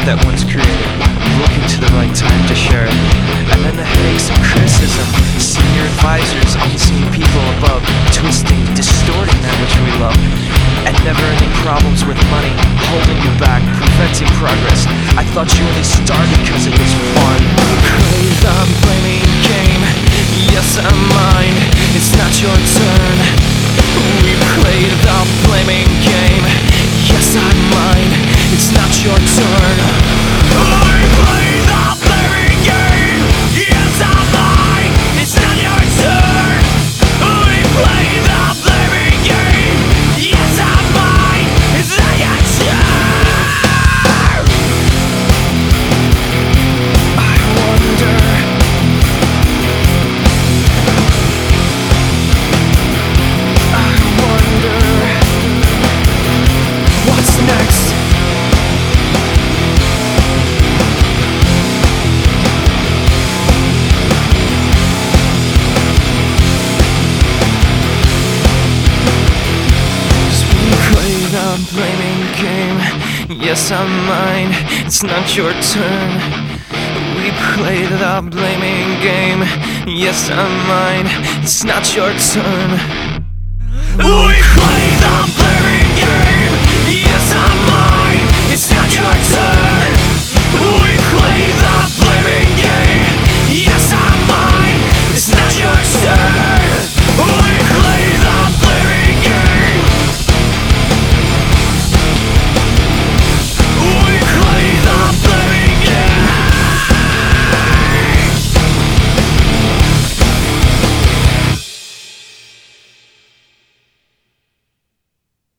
that one's created, looking to the right time to share it. And then the headaches of criticism, senior advisors, unseen people above, twisting, distorting that which we love. And never-ending problems with money, holding you back, preventing progress. I thought you only started because it was fun. Play the blaming game, yes I'm mine, it's not your turn. We played the blaming game, yes I'm mine, it's not your turn. We played the blaming game, yes I'm mine, it's not your turn. We played the blaming game, yes I'm mine, it's not your turn. I wonder, what's next? Blaming game, yes I'm mine, it's not your turn. We play the blaming game, yes I'm mine, it's not your turn. We play the blaming game, yes I'm mine, it's not your turn.